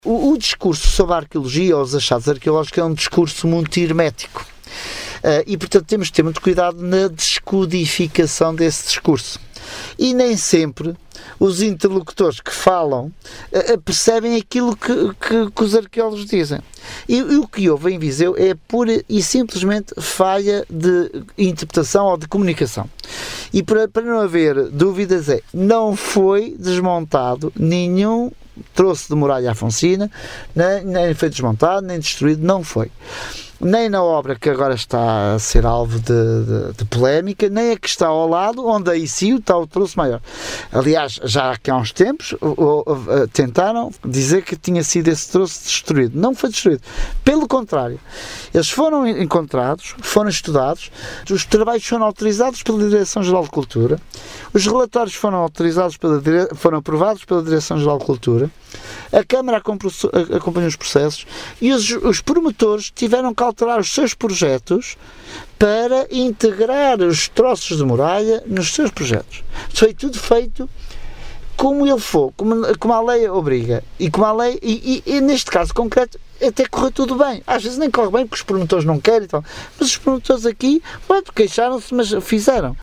O discurso sobre a arqueologia ou os achados arqueológicos é um discurso muito hermético. E, portanto, temos de ter muito cuidado na descodificação desse discurso. E nem sempre os interlocutores que falam percebem aquilo que os arqueólogos dizem. E o que houve em Viseu é pura e simplesmente falha de interpretação ou de comunicação. E para não haver dúvidas, não foi desmontado nenhum troço de muralha afonsina, nem foi desmontado, nem destruído, não foi. Nem na obra que agora está a ser alvo de polémica, nem a que está ao lado, onde aí sim está o troço maior. Aliás, já há uns tempos tentaram dizer que tinha sido esse troço destruído. Não foi destruído. Pelo contrário, eles foram encontrados, foram estudados, os trabalhos foram autorizados pela Direção-Geral de Cultura, os relatórios foram aprovados pela Direção-Geral de Cultura, a Câmara acompanhou os processos e os promotores tiveram que alterar os seus projetos para integrar os troços de muralha nos seus projetos. Foi tudo feito como ele for, como a lei obriga. E como a lei, e neste caso concreto, até correu tudo bem. Às vezes nem corre bem porque os promotores não querem e tal. Mas os promotores aqui, queixaram-se, mas fizeram.